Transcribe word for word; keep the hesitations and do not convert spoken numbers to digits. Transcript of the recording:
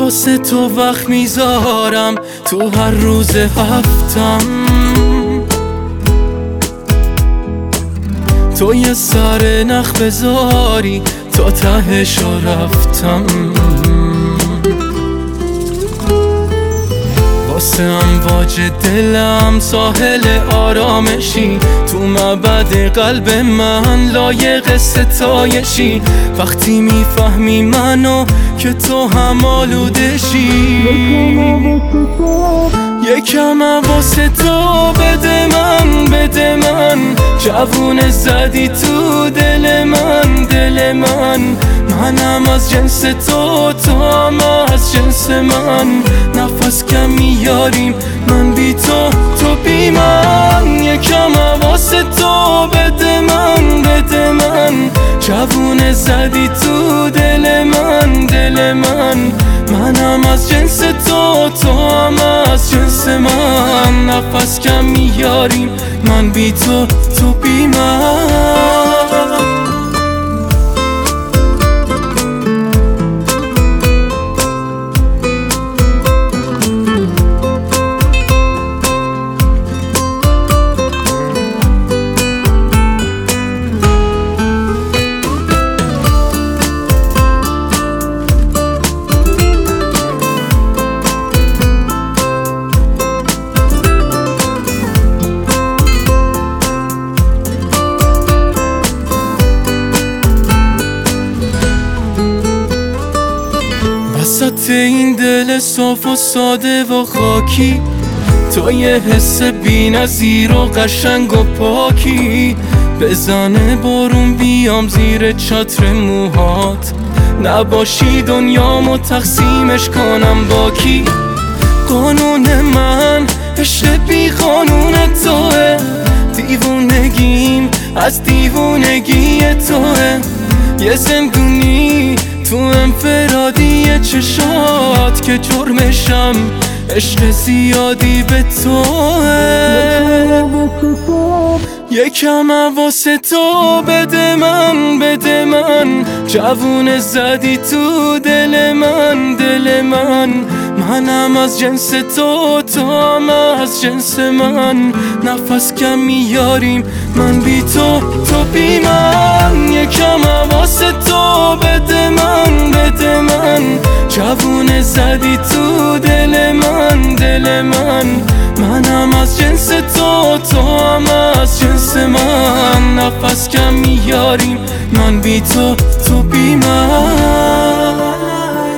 واسه تو وقت میذارم تو هر روز هفتم. تو یه سر نخ بذاری تا تهش رفتم. واسه امواج دلم ساحل آرامشی، تو مبعد قلب من لایق ستایشی. وقتی میفهمی منو که تو هم آلودشی، یکم واسه تو بده من، بده من. جوونه زدی تو دل من، دل من. منم از جنس تو، تو هم از جنس من. نفس کم میاریم من بی تو، تو بی من. یکم واسه تو بده من، بده من. جوونه زدی تو دل من، دل من. منم از جنس تو، تو هم از جنس من. نفس کم میاریم من بی تو، تو بی من. وسط این دل صاف و ساده و خاکی، تو یه حس بی نظیر و قشنگ و پاکی. بزنه بارون بیام زیر چتر موهات، نباشی دنیامو تقسیمش کنم با کی. قانون من عشق بی قانون توه، دیوونگیم از دیوونگی توه. یه زندونی تو انفرادی چشات که جرمشم عشق زیادی به توه. یکم واسه تو بده من، بده من. جوونه زدی تو دل من، دل من. منم از جنس تو، تو هم از جنس من. نفس کم میاریم من بی تو، تو بی من. یکم واسه تو بده من، بده من. جوونه زدی تو دل من، دل من. منم از جنس تو، تو هم از جنس من. نفس کم میاریم من بی تو، تو بی من.